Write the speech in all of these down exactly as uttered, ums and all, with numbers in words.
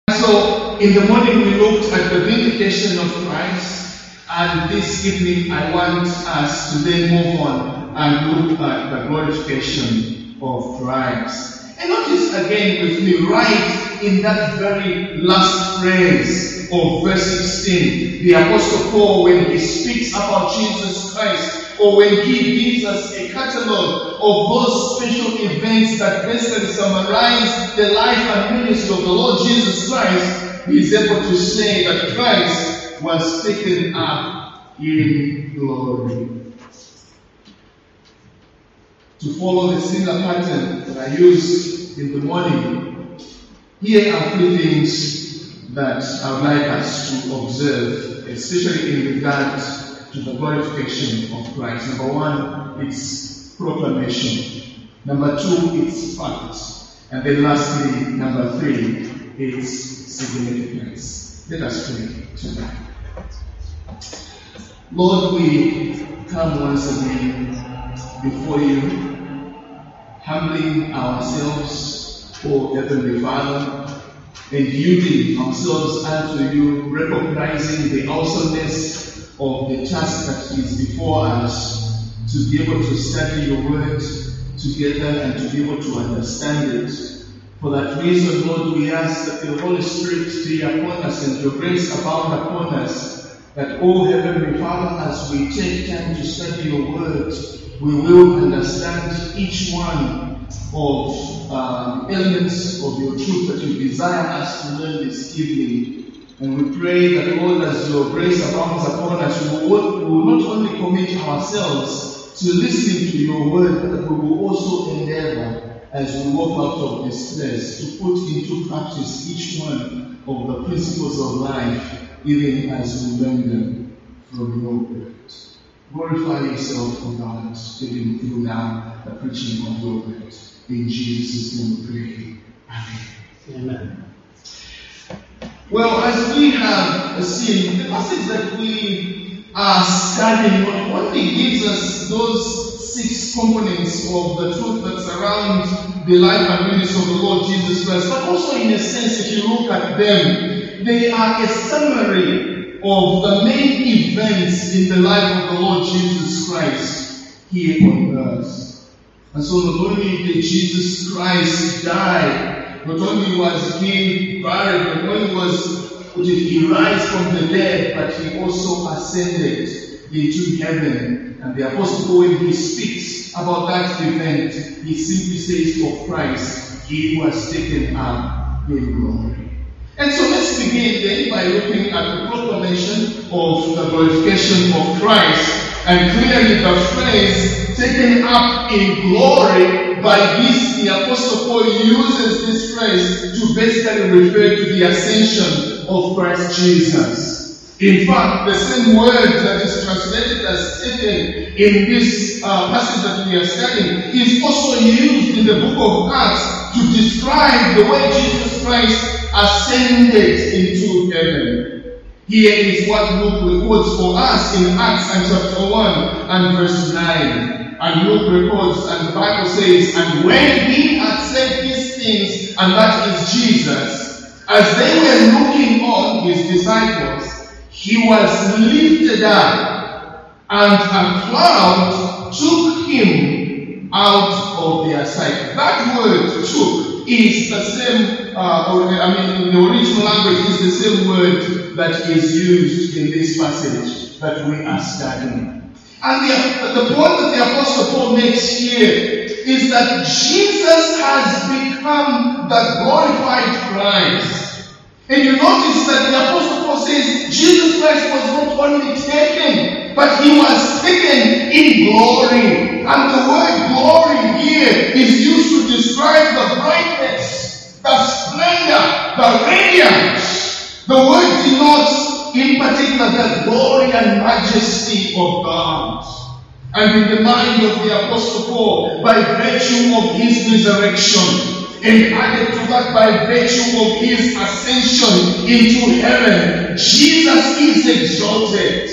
So, in the morning we looked at the vindication of Christ, and this evening I want us to then move on and look at the glorification of Christ. And notice again with me, right in that very last phrase of verse sixteen, the Apostle Paul, when he speaks about Jesus Christ, or when he gives us a catalogue of those special events that basically summarize the life and ministry of the Lord Jesus Christ, he is able to say that Christ was taken up in glory. To follow the similar pattern that I used in the morning, here are three things that I would like us to observe, especially in regard to the glorification of Christ. Number one, it's proclamation. Number two, it's fact. And then lastly, number three, it's significance. Let us pray tonight. Lord, we come once again before you, humbling ourselves, O Heavenly Father, and yielding ourselves unto you, recognizing the awesomeness of the task that is before us, to be able to study your word together and to be able to understand it. For that reason, Lord, we ask that the Holy Spirit be upon us and your grace abound upon us, that, O Heavenly Father, as we take time to study your word, we will understand each one of um, elements of your truth that you desire us to learn this evening. And we pray that, Lord, as your grace abounds upon us, we will, we will not only commit ourselves to listening to your word, but we will also endeavor, as we walk out of this place, to put into practice each one of the principles of life, even as we learn them from your word. Glorify yourself, O God, even through now the preaching of your word. In Jesus' name we pray. Amen. Amen. Well, as we have seen, the passage that we are studying not only gives us those six components of the truth that surround the life and ministry of the Lord Jesus Christ, but also in a sense, if you look at them, they are a summary of the main events in the life of the Lord Jesus Christ here on earth. And so not only did Jesus Christ die, not only was he buried, not only was did he rise from the dead, but he also ascended into heaven. And the Apostle Paul, when he speaks about that event, he simply says of Christ, he was taken up in glory. And so let's begin then by looking at the proclamation of the glorification of Christ. And clearly the phrase, taken up in glory, by this the Apostle Paul uses this phrase to basically refer to the ascension of Christ Jesus. In fact, the same word that is translated as taken in this uh, passage that we are studying is also used in the book of Acts to describe the way Jesus Christ ascended into heaven. Here is what Luke records for us in Acts and chapter one and verse nine. And Luke records, and the Bible says, and when he had said these things, and that is Jesus, as they were looking on, his disciples, he was lifted up, and a cloud took him out of their sight. That word took is the same, uh, or, I mean, in the original language, is the same word that is used in this passage that we are studying. And the, the point that the Apostle Paul makes here is that Jesus has become the glorified Christ. And you notice that the Apostle Paul says Jesus Christ was not only taken, but he was taken in glory. And the word glory here is used to describe the brightness, the splendor, the radiance. The word denotes in particular the glory and majesty of God. And in the mind of the Apostle Paul, by virtue of his resurrection, and added to that by virtue of his ascension into heaven, Jesus is exalted.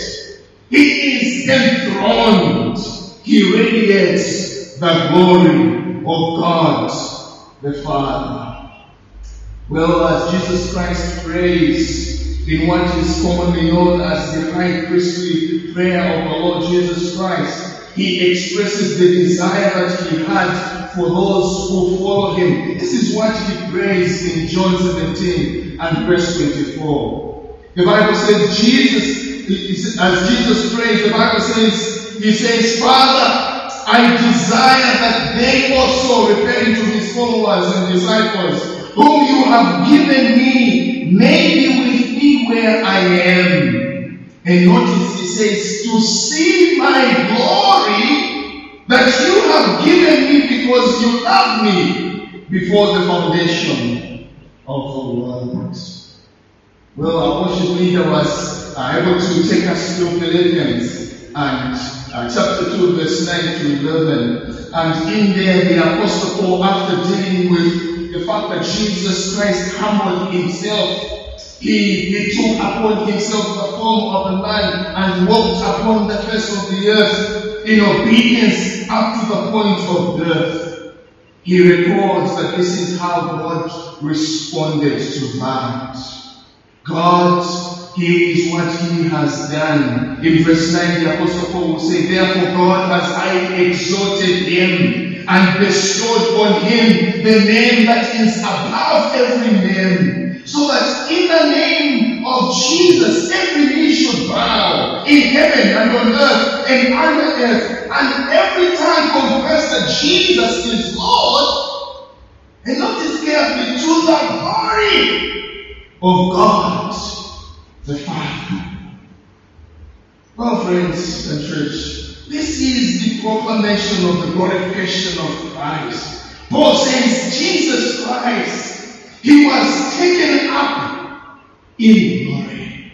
He is enthroned. He radiates the glory of God the Father. Well, as Jesus Christ prays in what is commonly known as the high priestly prayer of our Lord Jesus Christ, he expresses the desire that he had for those who follow him. This is what he prays in John seventeen and verse twenty-four. The Bible says, Jesus, as Jesus prays, the Bible says, he says, Father, I desire that they also, referring to his followers and disciples, whom you have given me, may be with me where I am. And notice he says, to see my glory that you have given me because you love me before the foundation of the world. Well, our worship leader was uh, able to take us to Philippians and uh, chapter two, verse nine to eleven. And in there, the Apostle Paul, after dealing with the fact that Jesus Christ humbled himself, he, he took upon himself the form of a man and walked upon the face of the earth in obedience up to the point of death. He records that this is how God responded to that. God, here is what he has done. In verse nine, the Apostle Paul will say, therefore God has highly exalted him and bestowed on him the name that is above every name, so that in the name of Jesus every knee should bow in heaven and on earth and under earth, and every tongue confess that Jesus is Lord. And notice carefully, to the glory of God the Father. Well, friends and church, this is the proclamation of the glorification of Christ. Paul says Jesus Christ, he was taken up in glory.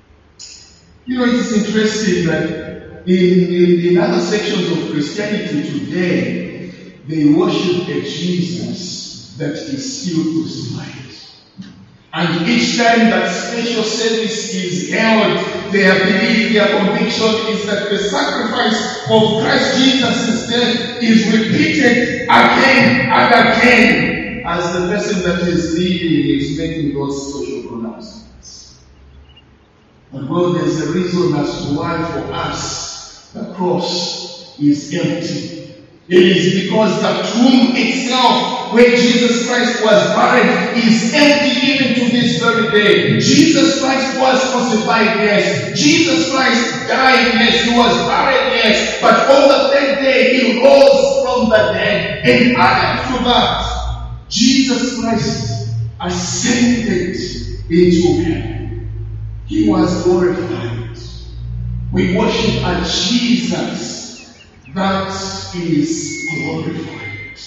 You know, it's interesting that in, in, in other sections of Christianity today, they worship a Jesus that is still crucified. And each time that special service is held, their belief, their conviction is that the sacrifice of Christ Jesus' death is repeated again and again as the person that is leading is making those social pronouncements. But well, there's a reason as to why for us the cross is empty. It is because the tomb itself, where Jesus Christ was buried, is empty even to this very day. Jesus Christ was crucified, yes. Jesus Christ died, yes. He was buried, yes. But on the third day, he rose from the dead. And added to that, Jesus Christ ascended into heaven. He was glorified. We worship a Jesus that is glorified.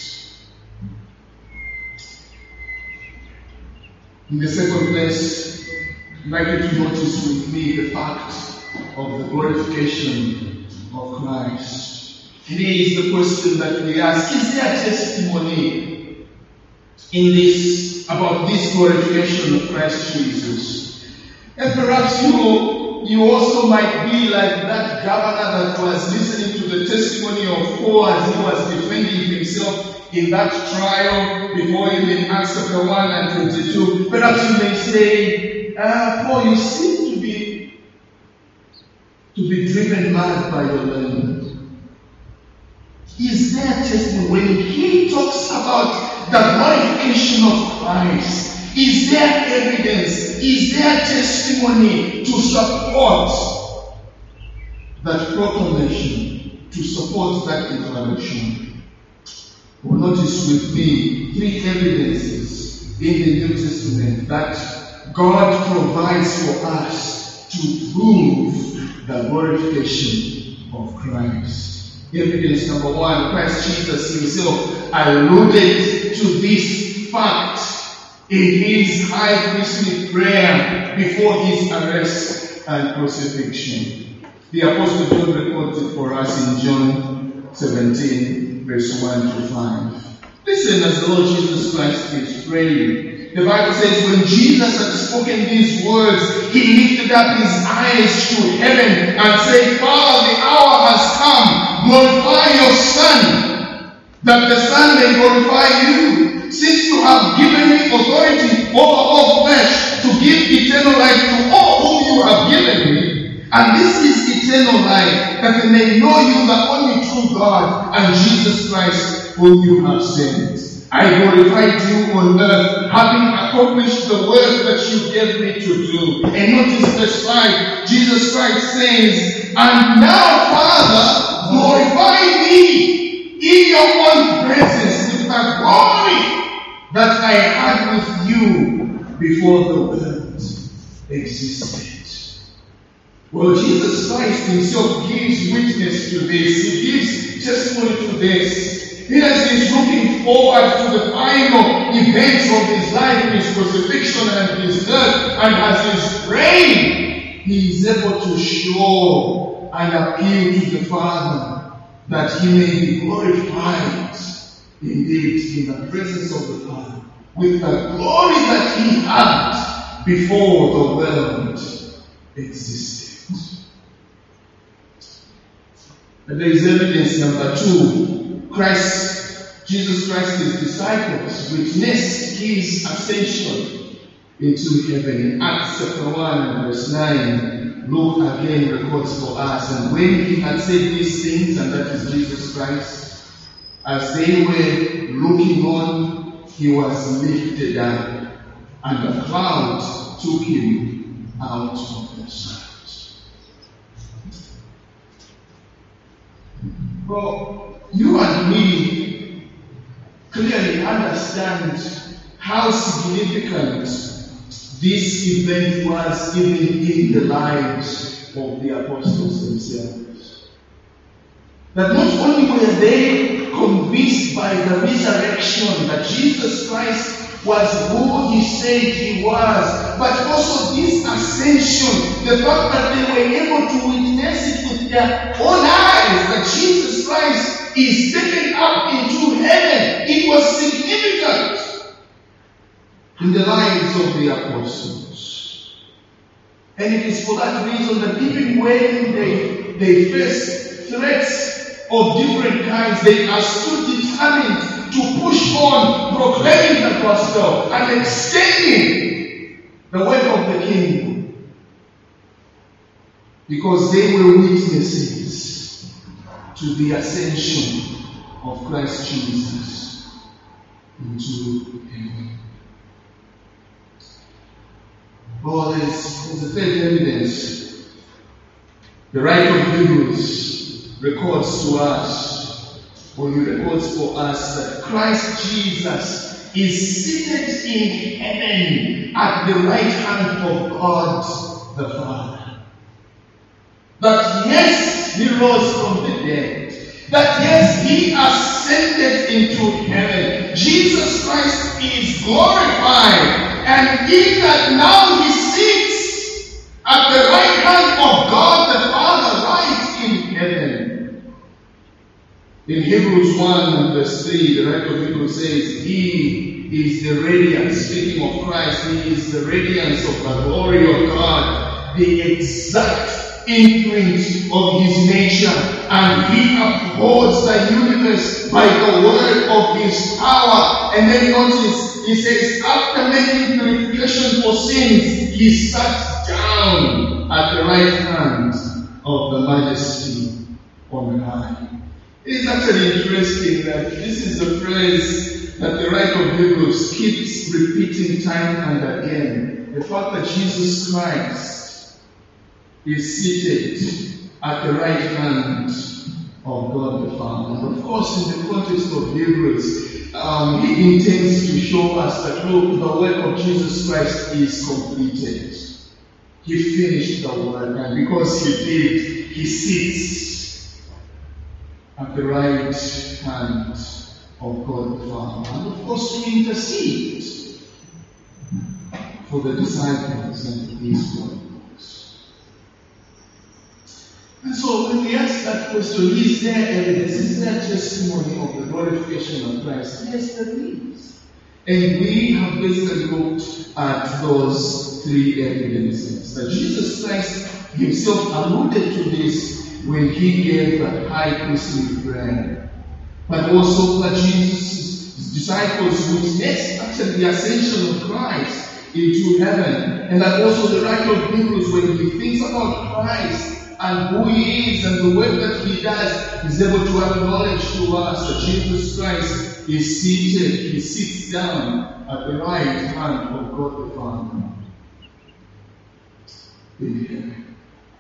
In the second place, I'd like you to notice with me the fact of the glorification of Christ. And here is the question that we ask: is there testimony in this about this glorification of Christ Jesus? And perhaps you You also might be like that governor that was listening to the testimony of Paul as he was defending himself in that trial before him in Acts chapter one and twenty-two. Perhaps you may say, ah, Paul, you seem to be to be driven mad by your learning. Is there testimony when he talks about the glorification of Christ? Is there evidence? Is there testimony to support that proclamation, to support that declaration? Well, notice with me three evidences in the New Testament that God provides for us to prove the glorification of Christ. Evidence number one, Christ Jesus himself alluded to this fact in his high priestly prayer before his arrest and crucifixion. The Apostle John records it for us in John seventeen, verse one to five. Listen as the Lord Jesus Christ is praying. The Bible says, when Jesus had spoken these words, he lifted up his eyes to heaven and said, Father, the hour has come. Glorify your Son, that the Son may glorify you. since you have given me authority over all flesh to give eternal life to all whom you have given me. And this is eternal life, that they may know you, the only true God, and Jesus Christ, whom you have sent. I glorified you on earth, having accomplished the work that you gave me to do. And notice verse five, Jesus Christ says, and now, Father, glorify me in your own presence with the glory that I had with you before the world existed. Well, Jesus Christ himself gives witness to this. He gives testimony to this. He has been looking forward to the final events of his life, his crucifixion and his death, and as he's praying, he is able to show and appeal to the Father that he may be glorified indeed in the presence of the Father with the glory that he had before the world existed. And there is evidence number two. Christ, Jesus Christ's disciples witnessed his ascension into heaven. In Acts chapter one and verse nine, Luke again records for us. And when he had said these things, and that is Jesus Christ, as they were looking on, he was lifted up, and a cloud took him out of their sight. Well, you and me clearly understand how significant this event was even in the lives of the apostles themselves. That not only were they convinced by the resurrection that Jesus Christ was who he said he was, but also this ascension, the fact that they were able to witness it with their own eyes, that Jesus Christ is taken up into heaven. It was significant in the lives of the apostles. And it is for that reason that even when they, they face threats of different kinds, they are still determined to push on, proclaiming the gospel and extending the work of the kingdom, because they were witnesses to the ascension of Christ Jesus into heaven. Well, there's, there's a third evidence. The writer of Hebrews records to us, or he records for us, that Christ Jesus is seated in heaven at the right hand of God the Father. That yes, he rose from the dead. That yes, he ascended into heaven. Jesus Christ is glorified. And in that now he sits at the right hand of God the Father, right in heaven. In Hebrews one verse three, the writer of Hebrews says, he is the radiance, speaking of Christ, he is the radiance of the glory of God, the exact imprint of his nature, and he upholds the universe by the word of his power. And then notice, he says, after making purification for sins, he sat down at the right hand of the majesty on high. It is actually interesting that this is the phrase that the writer of Hebrews keeps repeating time and again. The fact that Jesus Christ is seated at the right hand of God the Father. And of course, in the context of Hebrews, um, he intends to show us that, look, the work of Jesus Christ is completed. He finished the work, and because he did, he sits at the right hand of God the Father. And of course, to intercede for the disciples and his followers. And so when we ask that question, is there evidence? Is there testimony of the glorification of Christ? Yes, there is. And we have basically looked at those three evidences. That Jesus Christ himself alluded to this when he gave the high priestly prayer. But also that Jesus' disciples witnessed actually the ascension of Christ into heaven. And that also the writer of Hebrews, when he thinks about Christ and who he is and the work that he does, is able to acknowledge to us that Jesus Christ is seated, he sits down at the right hand of God the Father in heaven.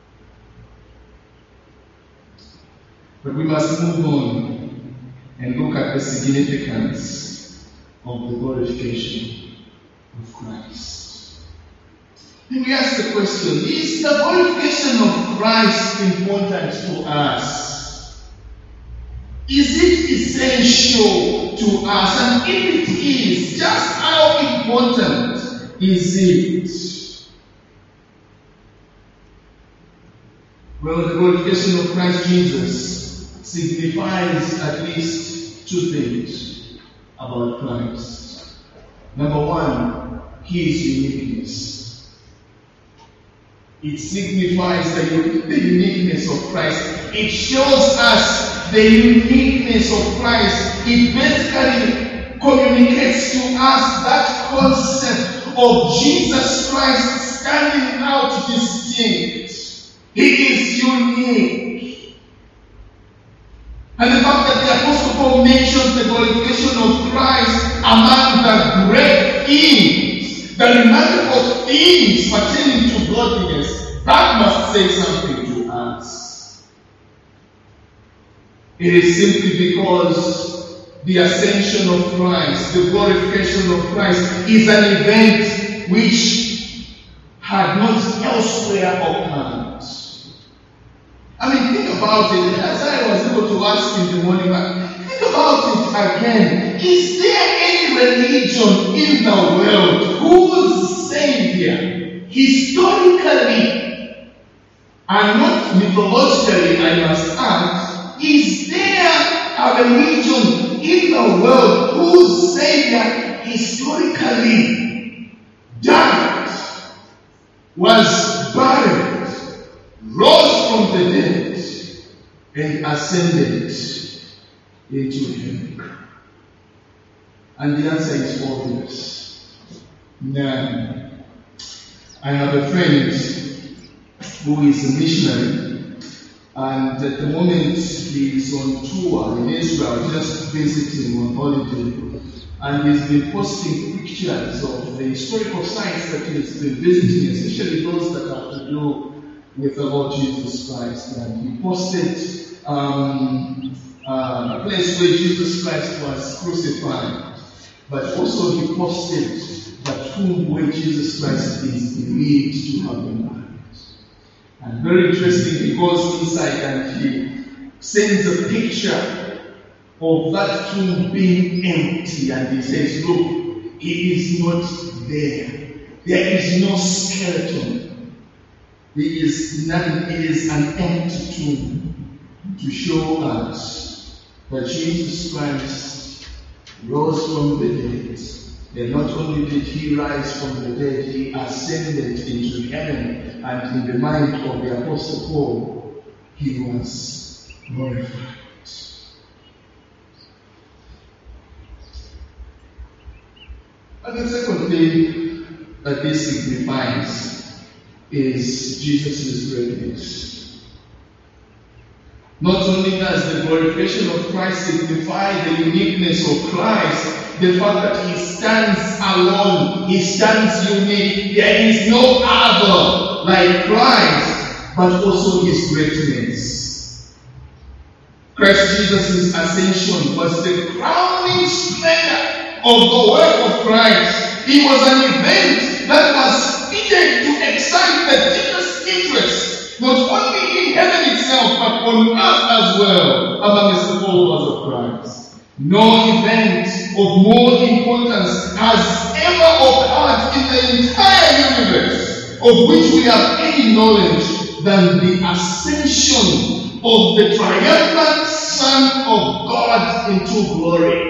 But we must move on and look at the significance of the glorification of Christ. And we ask the question, is the glorification of Christ important to us? Is it essential to us? And if it is, just how important is it? Well, the glorification of Christ Jesus signifies at least two things about Christ. Number one, his uniqueness. It signifies the, the uniqueness of Christ. It shows us the uniqueness of Christ. It basically communicates to us that concept of Jesus Christ standing out distinct. He is unique. And the fact that the Apostle Paul mentions the glorification of Christ among the great things, the remarkable things pertaining to godliness, that must say something to us. It is simply because the ascension of Christ, the glorification of Christ, is an event which had not elsewhere occurred. I mean, think about it. As I was able to ask in the morning, think about it again. Is there any religion in the world whose Savior, historically and not mythologically, I must add, is there a religion in the world whose Savior historically died, was buried, rose from the dead, and ascended into heaven? And the answer is obvious. Now, I have a friend who is a missionary, and at the moment he is on tour in Israel, just visiting on holiday, and he's been posting pictures of the historical sites that he's been visiting, especially those that have to do with the Lord Jesus Christ. And he posted um, uh, a place where Jesus Christ was crucified, but also he posted the tomb where Jesus Christ is believed to have been buried. And very interesting, he goes inside and he sends a picture of that tomb being empty, and he says, look, he is not there. There is no skeleton. There is none. It is an empty tomb to show us that Jesus Christ rose from the dead. And not only did he rise from the dead, he ascended into heaven, and in the mind of the Apostle Paul, he was glorified. And the second thing that this signifies is Jesus' greatness. Not only does the glorification of Christ signify the uniqueness of Christ, the fact that he stands alone, he stands unique, there is no other like Christ, but also his greatness. Christ Jesus' ascension was the crowning splendor of the work of Christ. It was an event that was needed to excite the deepest interest, not only in heaven itself, but on earth as well, amongst the followers of Christ. No event of more importance has ever occurred in the entire universe of which we have any knowledge than the ascension of the triumphant Son of God into glory.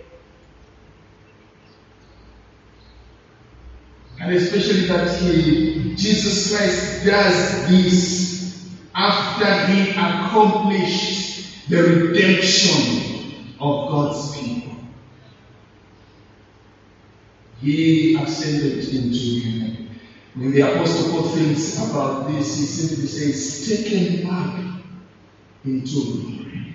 And especially that he, Jesus Christ does this after he accomplished the redemption of God's people. He ascended into heaven. When the Apostle Paul thinks about this, he simply says, taken up into glory.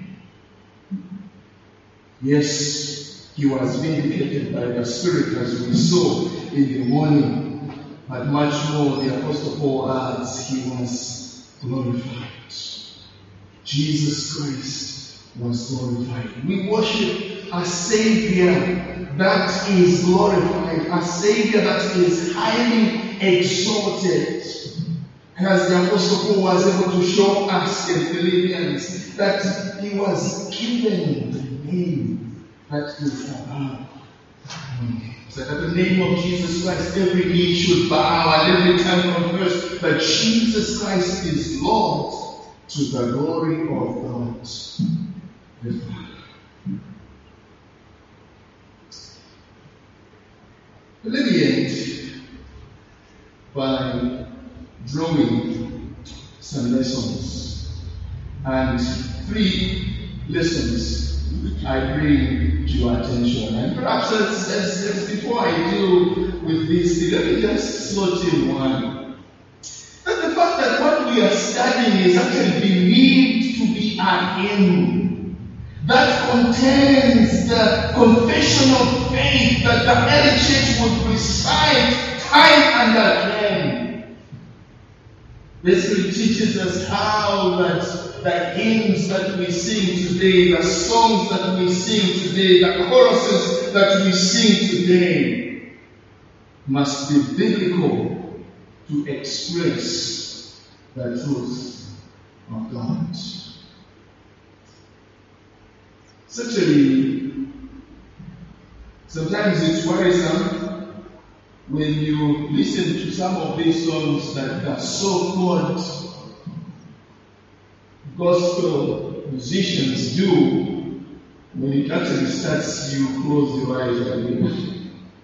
Yes, he was vindicated by the Spirit as we saw in the morning, but much more the Apostle Paul adds, he was glorified. Jesus Christ was glorified. We worship a Savior that is glorified, a Savior that is highly exalted. And as the Apostle Paul was able to show us in Philippians, that he was given the name that is above. So that the name of Jesus Christ, every knee should bow and every tongue confess that Jesus Christ is Lord, to the glory of God the Father. Let me end by drawing some lessons, and three lessons I bring to your attention. And perhaps as, as, as before I deal with this, let me just slot in one. That the fact that what we are studying is actually believed to be a hymn that contains the confession of faith that the early church would recite time and again. Basically teaches us how that the hymns that we sing today, the songs that we sing today, the choruses that we sing today must be biblical to express the truth of God. Certainly, sometimes it's worrisome when you listen to some of these songs that are so-called gospel musicians do. When it actually starts, you close your eyes and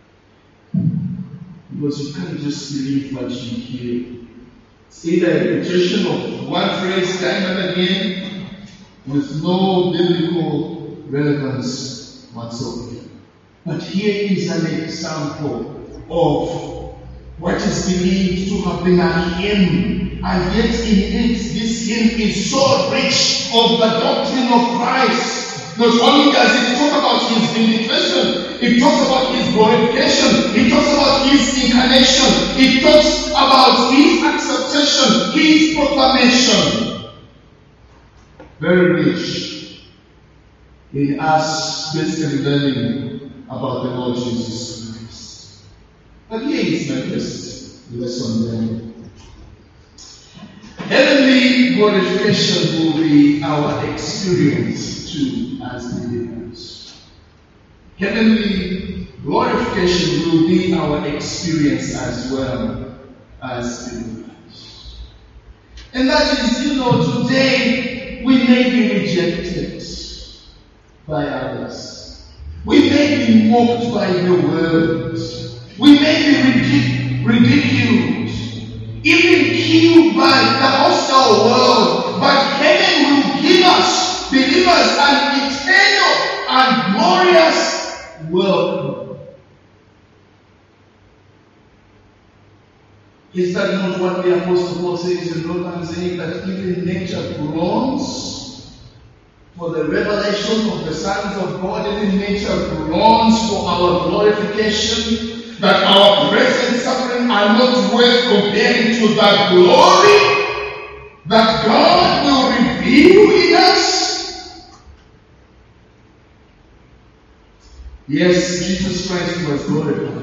because you can't just believe what you hear. It's either a repetition of one phrase time and again with no biblical relevance whatsoever. But here is an example of what is believed to have been a hymn, and yet in it, this hymn is so rich of the doctrine of Christ. Not only does it talk about his vindication, it talks about his glorification, it talks about his incarnation, it talks about his acceptation, his proclamation. Very rich in us basically learning about the Lord Jesus Christ. But here is my first lesson then. Heavenly glorification will be our experience too as believers. Heavenly glorification will be our experience as well as believers. And that is, you know, today we may be rejected by others. We may be mocked by the world. We may be ridic- ridiculed, even killed by the hostile world. But heaven will give us, believers, an eternal and glorious welcome. Is that not what the Apostle Paul says in Romans eight, that even nature groans for the revelation of the sons of God, even nature groans for our glorification, that our present suffering are not worth comparing to the glory that God will reveal in us? Yes, Jesus Christ was glorified.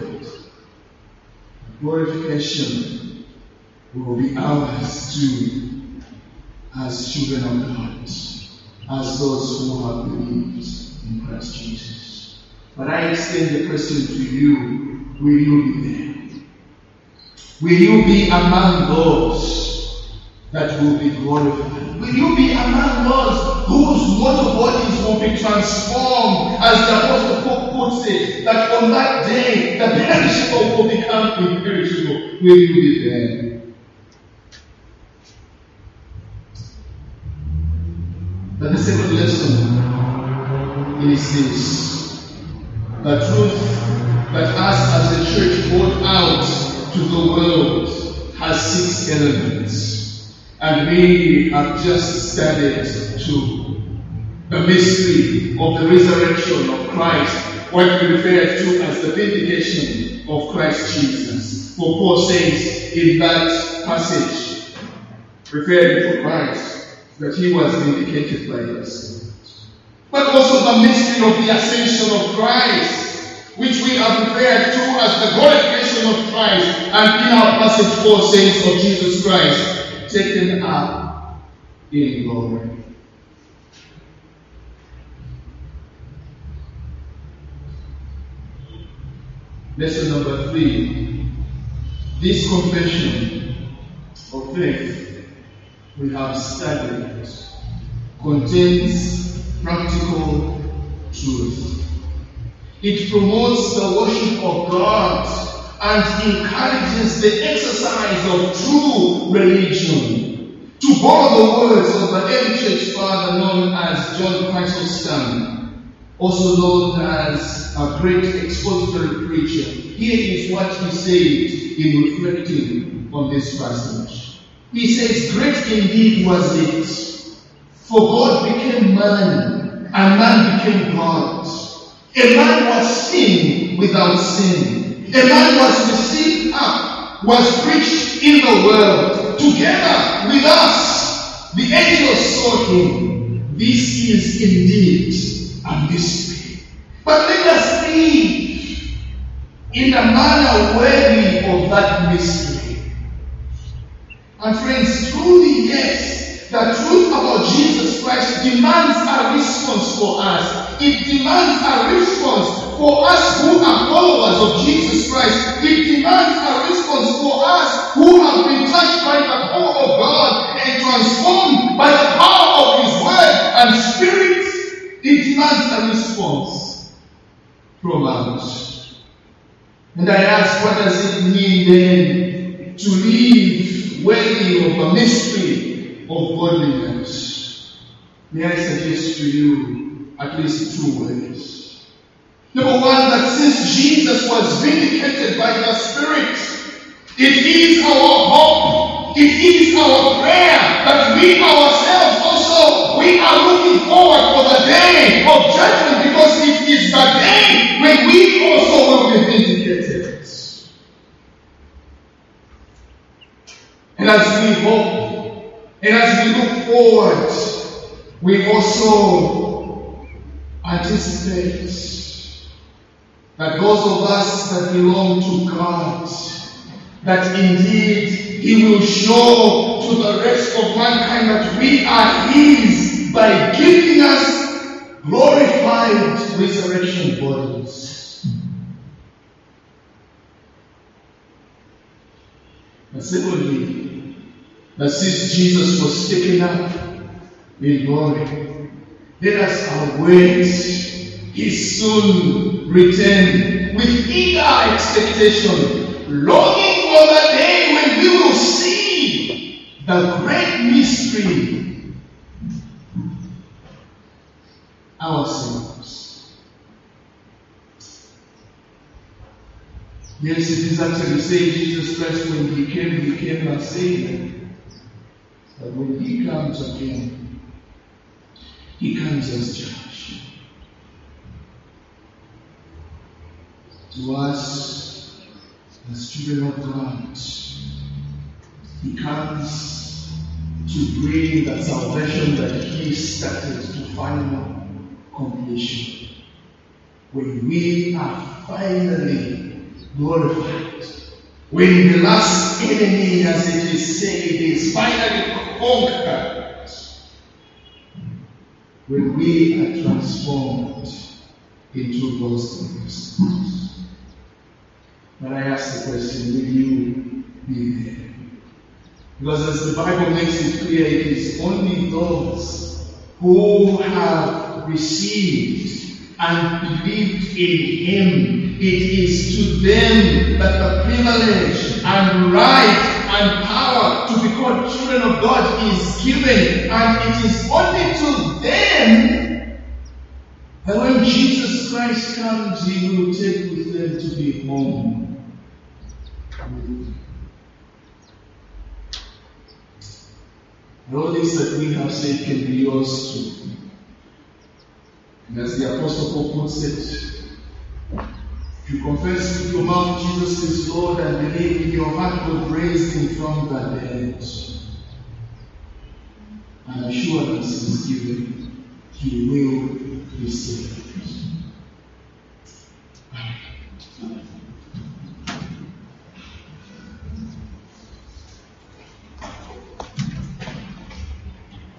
Glorification will be ours too, as children of God, as those who have believed in Christ Jesus. But I extend the question to you, will you be there? Will you be among those that will be glorified? Will you be among those whose mortal bodies will be transformed, as the Apostle Paul puts it, that on that day the perishable will become imperishable? Will you be there? But the second lesson is this, the truth that us as a church brought out to the world has six elements. And we have just studied to the mystery of the resurrection of Christ, what we refer to as the vindication of Christ Jesus. For Paul says in that passage, referring to Christ, that he was vindicated by us. But also the mystery of the ascension of Christ, which we have referred to as the glorification of Christ. And in our passage, Paul says of Jesus Christ, taken up in glory. Lesson number three. This confession of faith we have studied contains practical truth. It promotes the worship of God and encourages the exercise of true religion. To borrow the words of the early church father known as John Chrysostom, also known as a great expository preacher, here is what he said in reflecting on this passage. He says, "Great indeed was it, for God became man, and man became God. A man was seen without sin. A man was received up, was preached in the world, together with us. The angels saw him. This is indeed a mystery. But let us live in a manner worthy of that mystery." And friends, truly, yes, the truth about Jesus Christ demands a response for us. It demands a response for us who are followers of Jesus Christ. It demands a response for us who have been touched by the power of God and transformed by the power of His Word and Spirit. It demands a response from us. And I ask, what does it mean then to live worthy of the mystery of godliness? May I suggest to you at least two ways. Number one, that since Jesus was vindicated by the Spirit, it is our hope, it is our prayer that we ourselves also, we are looking forward for the day of judgment, because it is the day when we also will be vindicated. And as we hope, and as we look forward, we also anticipate that those of us that belong to God, that indeed He will show to the rest of mankind that we are His by giving us glorified resurrection bodies. And secondly, that since Jesus was taken up in glory, let us await His soon return with eager expectation, longing for the day when we will see the great mystery ourselves. Yes, it is actually saying Jesus Christ, when He came, He came as Savior. But when He comes again, He comes as judge. To us, as children of God, He comes to bring the salvation that He started to final completion. When we are finally glorified, when the last enemy, as it is said, is finally conquered, when we are transformed into those things. But I ask the question, will you be there? Because as the Bible makes it clear, it is only those who have received and believed in Him, it is to them that the privilege and right and power to be called children of God is given, and it is only to them And when Jesus Christ comes, he will take with them to be home. And all this that we have said can be yours too. And as the Apostle Paul puts it, if you confess with your mouth Jesus is Lord and believe in your heart God raised him from the dead, an assurance is given, he will be saved.